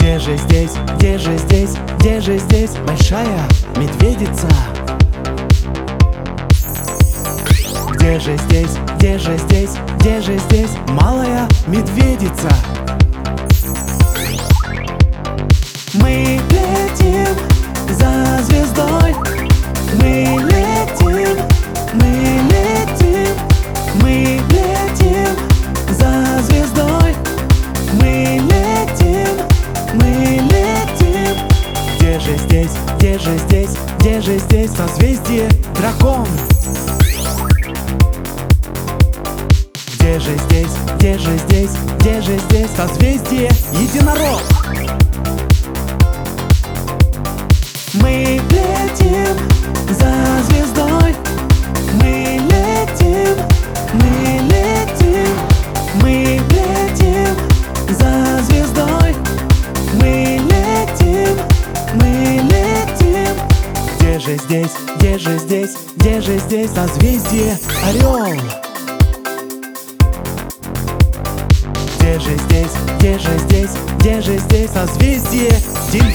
Где же здесь, где же здесь, где же здесь большая медведица? Где же здесь, где же здесь, где же здесь малая медведица? Мы летим за звездой, мы летим, мы летим, мы летим за звездой, мы летим, мы летим. Где же здесь, где же здесь, где же здесь созвездие дракон? Где же здесь, где же здесь, где же здесь созвездие единорог? Мы летим за звездой, мы летим, мы летим, мы летим за звездой, мы летим, мы летим. Где же здесь, где же здесь, где же здесь созвездие орел? Где же здесь, где же здесь, где же здесь созвездие дельфин?